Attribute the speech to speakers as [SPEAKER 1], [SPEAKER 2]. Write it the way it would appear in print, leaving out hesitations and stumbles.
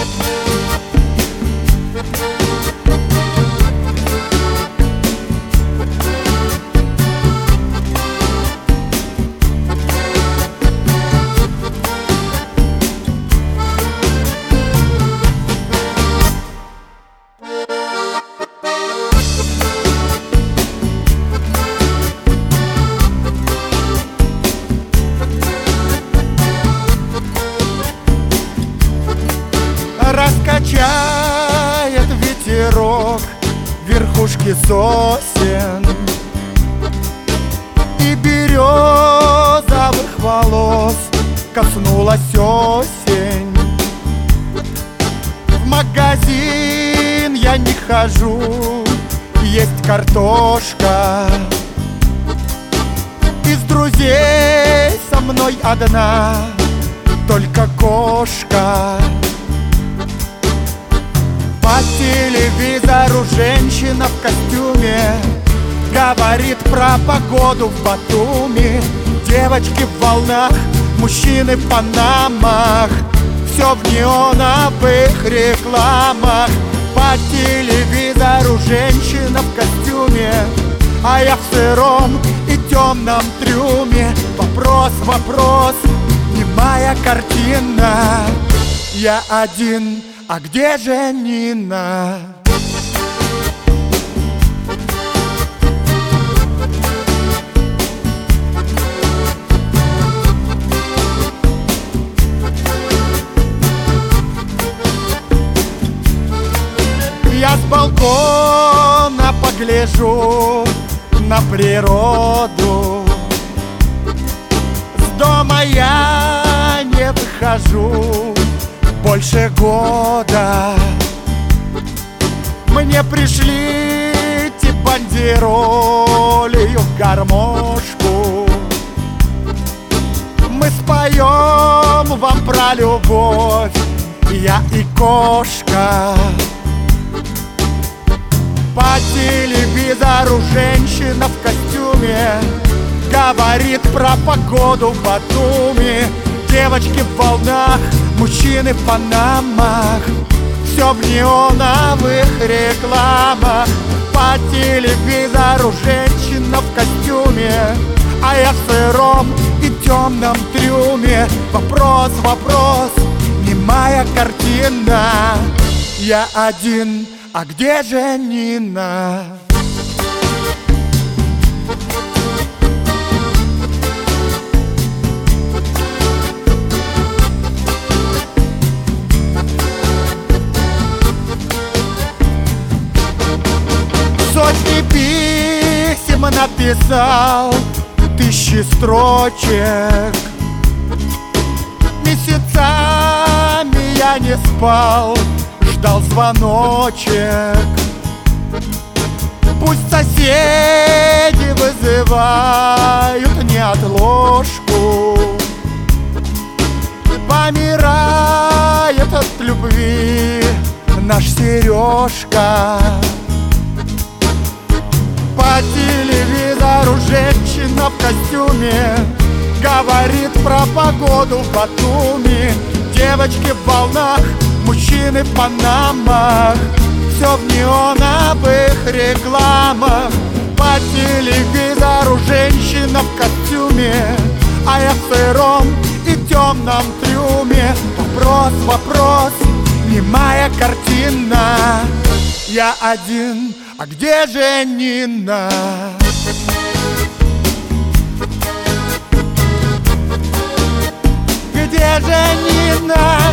[SPEAKER 1] Раскачает ветерок верхушки сосен, и березовых волос коснулась осень. В магазин я не хожу, есть картошка. Из друзей со мной одна только кошка. По телевизору женщина в костюме говорит про погоду в Батуми. Девочки в волнах, мужчины в панамах, все в неоновых рекламах. По телевизору женщина в костюме, а я в сыром и темном трюме. Вопрос, вопрос, немая картина. Я один, а где же Нина? Я с балкона погляжу на природу. С дома я не выхожу больше года. Мне пришлите бандеролью гармошку. Мы споем вам про любовь, я и кошка. По телевизору женщина в костюме говорит про погоду в Батуми. Девочки в волнах, мужчины в панамах, все в неоновых рекламах. По телевизору женщина в костюме, а я в сыром и темном трюме. Вопрос, вопрос, немая картина. Я один, а где же Нина? Сотни писем написал, тысячи строчек. Месяцами я не спал, ждал звоночек. Пусть соседи вызывают неотложку. Помирает от любви наш Сережка. По телевизору женщина в костюме говорит про погоду в Батуми. Девочки в волнах, мужчины в панамах, все в неоновых рекламах. По телевизору женщина в костюме, а я в сыром и темном трюме. Вопрос, вопрос, немая картина. Я один, а где же Нина? Где же Нина?